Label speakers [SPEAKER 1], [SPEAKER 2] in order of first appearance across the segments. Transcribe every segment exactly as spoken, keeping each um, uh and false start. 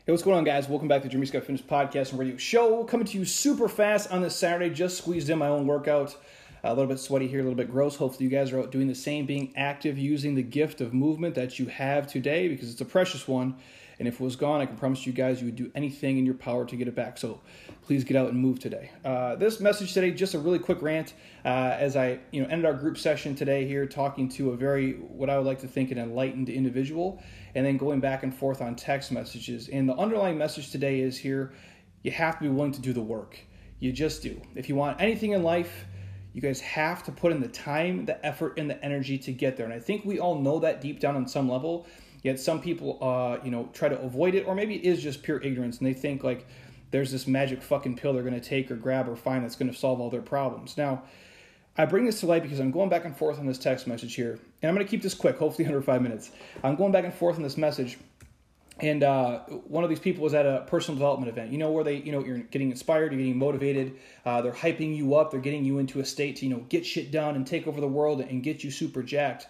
[SPEAKER 1] Hey, what's going on, guys? Welcome back to Jeremy Scott Fitness Podcast and Radio Show. Coming to you super fast on this Saturday. Just squeezed in my own workout. A little bit sweaty here, a little bit gross. Hopefully you guys are out doing the same, being active, using the gift of movement that you have today because it's a precious one. And if it was gone, I can promise you guys you would do anything in your power to get it back. So please get out and move today. Uh, this message today, just a really quick rant uh, as I you know ended our group session today here talking to a very, what I would like to think, an enlightened individual, and then going back and forth on text messages. And the underlying message today is here, you have to be willing to do the work. You just do. If you want anything in life, you guys have to put in the time, the effort, and the energy to get there. And I think we all know that deep down on some level. Yet some people, uh, you know, try to avoid it, or maybe it is just pure ignorance, and they think like there's this magic fucking pill they're going to take or grab or find that's going to solve all their problems. Now, I bring this to light because I'm going back and forth on this text message here, and I'm going to keep this quick, hopefully under five minutes. I'm going back and forth on this message, and uh, one of these people was at a personal development event, you know, where they, you know, you're getting inspired, you're getting motivated, uh, they're hyping you up, they're getting you into a state to, you know, get shit done and take over the world and get you super jacked.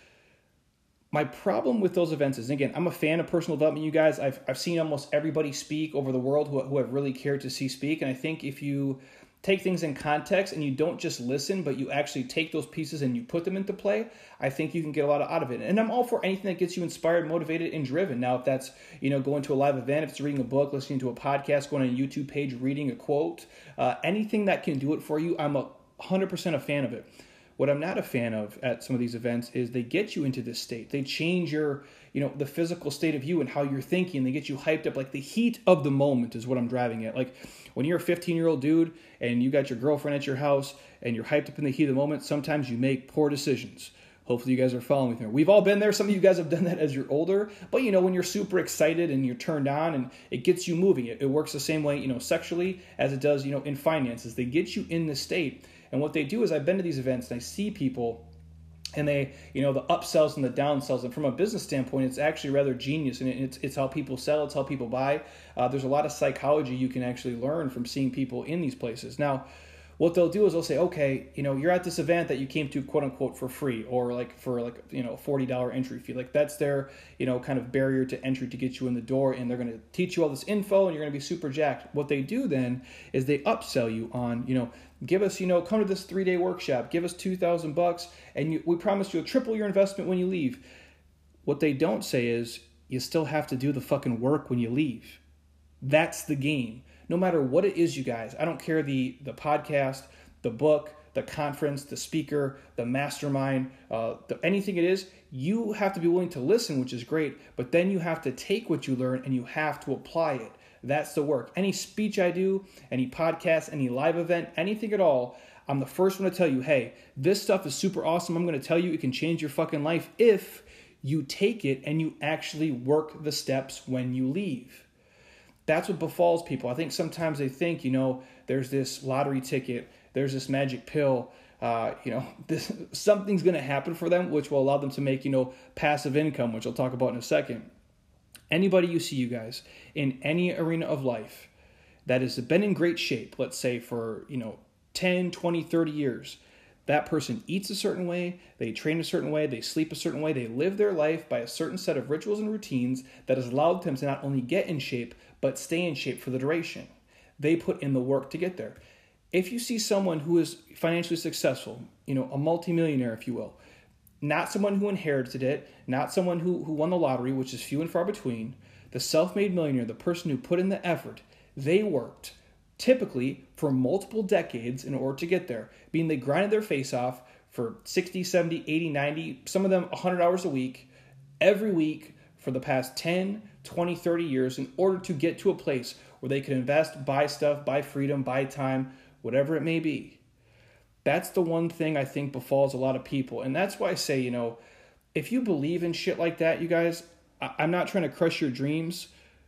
[SPEAKER 1] My problem with those events is, again, I'm a fan of personal development, you guys. I've I've seen almost everybody speak over the world who, who have really cared to see speak. And I think if you take things in context and you don't just listen, but you actually take those pieces and you put them into play, I think you can get a lot out of it. And I'm all for anything that gets you inspired, motivated, and driven. Now, if that's, you know, going to a live event, if it's reading a book, listening to a podcast, going on a YouTube page, reading a quote, uh, anything that can do it for you, I'm a one hundred percent a fan of it. What I'm not a fan of at some of these events is they get you into this state. They change your, you know, the physical state of you and how you're thinking. They get you hyped up. Like the heat of the moment is what I'm driving at. Like when you're a fifteen-year-old dude and you got your girlfriend at your house and you're hyped up in the heat of the moment, sometimes you make poor decisions. Hopefully you guys are following with me. We've all been there. Some of you guys have done that as you're older. But, you know, when you're super excited and you're turned on and it gets you moving, it, it works the same way, you know, sexually as it does, you know, in finances. They get you in this state. And what they do is I've been to these events and I see people and they, you know, the upsells and the downsells. And from a business standpoint, it's actually rather genius. And it's it's how people sell. It's how people buy. Uh, there's a lot of psychology you can actually learn from seeing people in these places. Now, what they'll do is they'll say, okay, you know, you're at this event that you came to, quote unquote, for free, or like for like, you know, forty dollars entry fee. Like that's their, you know, kind of barrier to entry to get you in the door. And they're going to teach you all this info and you're going to be super jacked. What they do then is they upsell you on, you know, give us, you know, come to this three day workshop, give us two thousand bucks. And you, we promise you'll triple your investment when you leave. What they don't say is you still have to do the fucking work when you leave. That's the game. No matter what it is, you guys, I don't care the the podcast, the book, the conference, the speaker, the mastermind, uh, the, anything it is, you have to be willing to listen, which is great, but then you have to take what you learn and you have to apply it. That's the work. Any speech I do, any podcast, any live event, anything at all, I'm the first one to tell you, hey, this stuff is super awesome. I'm going to tell you it can change your fucking life if you take it and you actually work the steps when you leave. That's what befalls people. I think sometimes they think, you know, there's this lottery ticket, there's this magic pill, uh, you know, this, something's going to happen for them, which will allow them to make, you know, passive income, which I'll talk about in a second. Anybody you see, you guys, in any arena of life that has been in great shape, let's say for, you know, ten, twenty, thirty years, that person eats a certain way, they train a certain way, they sleep a certain way, they live their life by a certain set of rituals and routines that has allowed them to not only get in shape, but stay in shape for the duration. They put in the work to get there. If you see someone who is financially successful, you know, a multimillionaire, if you will, not someone who inherited it, not someone who, who won the lottery, which is few and far between, the self-made millionaire, the person who put in the effort, they worked typically for multiple decades in order to get there, meaning they grinded their face off for sixty, seventy, eighty, ninety, some of them one hundred hours a week, every week for the past ten, twenty, thirty years in order to get to a place where they can invest, buy stuff, buy freedom, buy time, whatever it may be. That's the one thing I think befalls a lot of people. And that's why I say, you know, if you believe in shit like that, you guys, I- I'm not trying to crush your dreams,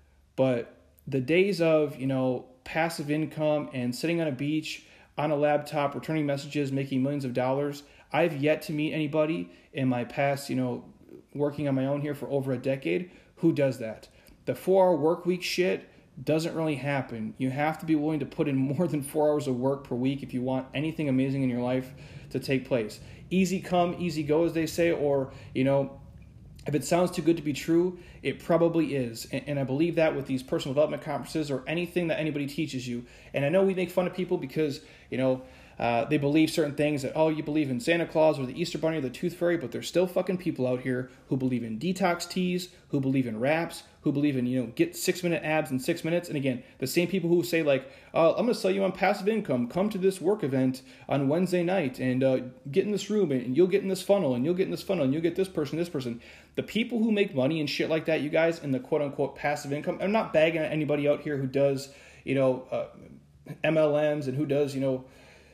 [SPEAKER 1] but the days of, you know, passive income and sitting on a beach, on a laptop, returning messages, making millions of dollars, I've yet to meet anybody in my past, you know, working on my own here for over a decade who does that. The four-hour work week shit doesn't really happen. You have to be willing to put in more than four hours of work per week if you want anything amazing in your life to take place. Easy come, easy go, as they say, or, you know, If it sounds too good to be true, it probably is. And, and I believe that with these personal development conferences or anything that anybody teaches you. And I know we make fun of people because, you know, uh, they believe certain things that, oh, you believe in Santa Claus or the Easter Bunny or the Tooth Fairy, but there's still fucking people out here who believe in detox teas, who believe in wraps, who believe in, you know, get six minute abs in six minutes. And again, the same people who say like, oh, I'm going to sell you on passive income. Come to this work event on Wednesday night and uh, get in this room and you'll get in this funnel and you'll get in this funnel and you'll get this person, this person. The people who make money and shit like that, you guys, in the quote unquote passive income, I'm not bagging at anybody out here who does, you know, uh, M L Ms and who does, you know,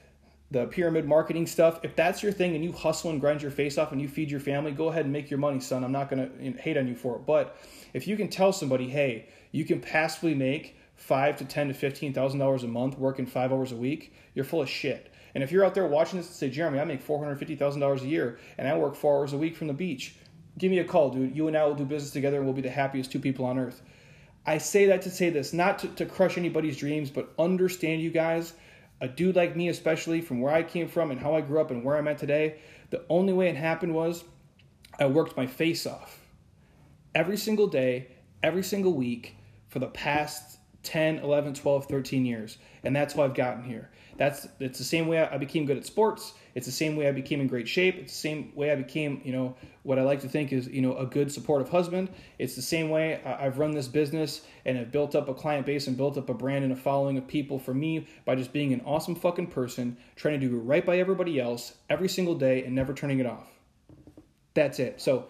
[SPEAKER 1] the pyramid marketing stuff. If that's your thing and you hustle and grind your face off and you feed your family, go ahead and make your money, son. I'm not going to hate on you for it. But if you can tell somebody, hey, you can passively make five to ten to fifteen thousand dollars a month working five hours a week, you're full of shit. And if you're out there watching this and say, Jeremy, I make four hundred fifty thousand dollars a year and I work four hours a week from the beach, give me a call, dude. You and I will do business together and we'll be the happiest two people on earth. I say that to say this, not to, to crush anybody's dreams, but understand, you guys, a dude like me, especially from where I came from and how I grew up and where I'm at today, the only way it happened was I worked my face off every single day, every single week for the past ten, eleven, twelve, thirteen years. And that's how I've gotten here. That's it's the same way I became good at sports. It's the same way I became in great shape. It's the same way I became, you know, what I like to think is, you know, a good supportive husband. It's the same way I've run this business and have built up a client base and built up a brand and a following of people for me by just being an awesome fucking person, trying to do right by everybody else every single day and never turning it off. That's it. So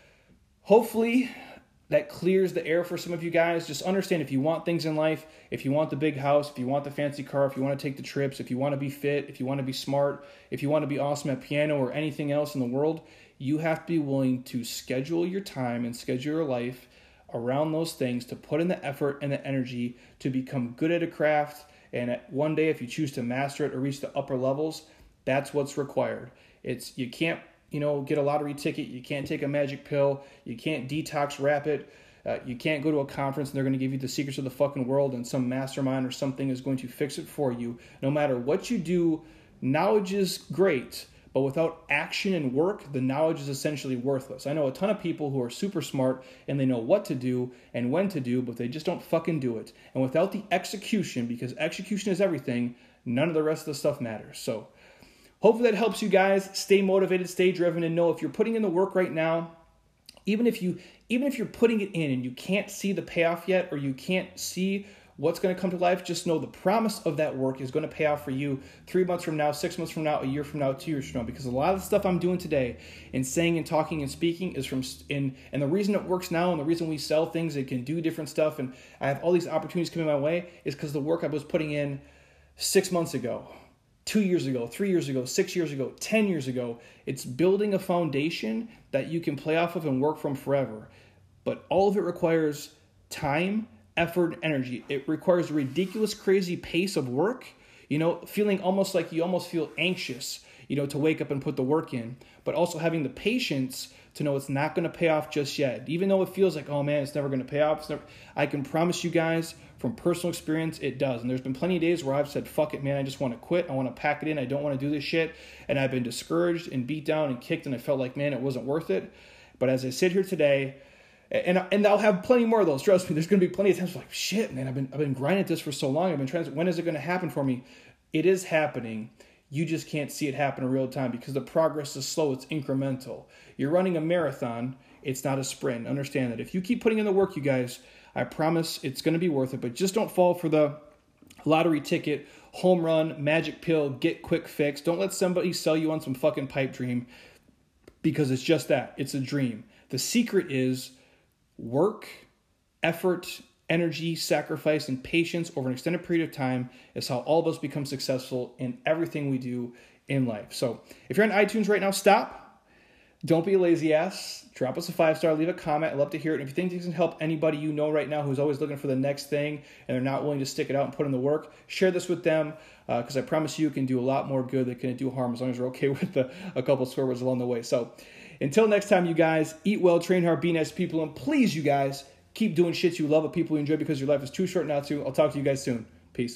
[SPEAKER 1] hopefully that clears the air for some of you guys. Just understand, if you want things in life, if you want the big house, if you want the fancy car, if you want to take the trips, if you want to be fit, if you want to be smart, if you want to be awesome at piano or anything else in the world, you have to be willing to schedule your time and schedule your life around those things, to put in the effort and the energy to become good at a craft. And at one day, if you choose to master it or reach the upper levels, that's what's required. It's you can't you know, get a lottery ticket. You can't take a magic pill. You can't detox rapid. Uh, you can't go to a conference and they're going to give you the secrets of the fucking world and some mastermind or something is going to fix it for you. No matter what you do, knowledge is great, but without action and work, the knowledge is essentially worthless. I know a ton of people who are super smart and they know what to do and when to do, but they just don't fucking do it. And without the execution, because execution is everything, none of the rest of the stuff matters. So hopefully that helps you guys stay motivated, stay driven, and know if you're putting in the work right now, even if you even if you're putting it in and you can't see the payoff yet or you can't see what's going to come to life, just know the promise of that work is going to pay off for you three months from now, six months from now, a year from now, two years from now. Because a lot of the stuff I'm doing today in saying and talking and speaking is from in and the reason it works now and the reason we sell things and can do different stuff and I have all these opportunities coming my way is because the work I was putting in six months ago. Two years ago, three years ago, six years ago, ten years ago. It's building a foundation that you can play off of and work from forever. But all of it requires time, effort, and energy. It requires a ridiculous, crazy pace of work, you know, feeling almost like you almost feel anxious, you know, to wake up and put the work in, but also having the patience to know it's not going to pay off just yet. Even though it feels like, oh man, it's never going to pay off. It's never, I can promise you guys from personal experience, it does. And there's been plenty of days where I've said, fuck it, man, I just want to quit. I want to pack it in. I don't want to do this shit. And I've been discouraged and beat down and kicked and I felt like, man, it wasn't worth it. But as I sit here today, and and I'll have plenty more of those. Trust me, there's going to be plenty of times like, shit, man, I've been I've been grinding at this for so long. I've been trying. When is it going to happen for me? It is happening. You just can't see it happen in real time because the progress is slow. It's incremental. You're running a marathon. It's not a sprint. Understand that. If you keep putting in the work, you guys, I promise it's going to be worth it. But just don't fall for the lottery ticket, home run, magic pill, get quick fix. Don't let somebody sell you on some fucking pipe dream because it's just that. It's a dream. The secret is work, effort, energy, sacrifice, and patience over an extended period of time is how all of us become successful in everything we do in life. So if you're on iTunes right now, stop. Don't be a lazy ass. Drop us a five-star. Leave a comment. I'd love to hear it. And if you think this can help anybody you know right now who's always looking for the next thing and they're not willing to stick it out and put in the work, share this with them because uh, I promise you it can do a lot more good than it can do harm as long as you're okay with the, a couple swear words along the way. So until next time, you guys, eat well, train hard, be nice to people, and please, you guys, keep doing shit you love with people you enjoy because your life is too short not to. I'll talk to you guys soon. Peace.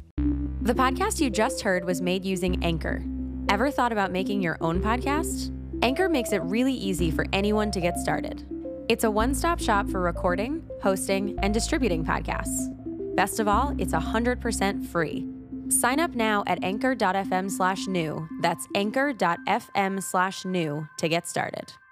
[SPEAKER 2] The podcast you just heard was made using Anchor. Ever thought about making your own podcast? Anchor makes it really easy for anyone to get started. It's a one-stop shop for recording, hosting, and distributing podcasts. Best of all, it's one hundred percent free. Sign up now at anchor.fm slash new. That's anchor.fm slash new to get started.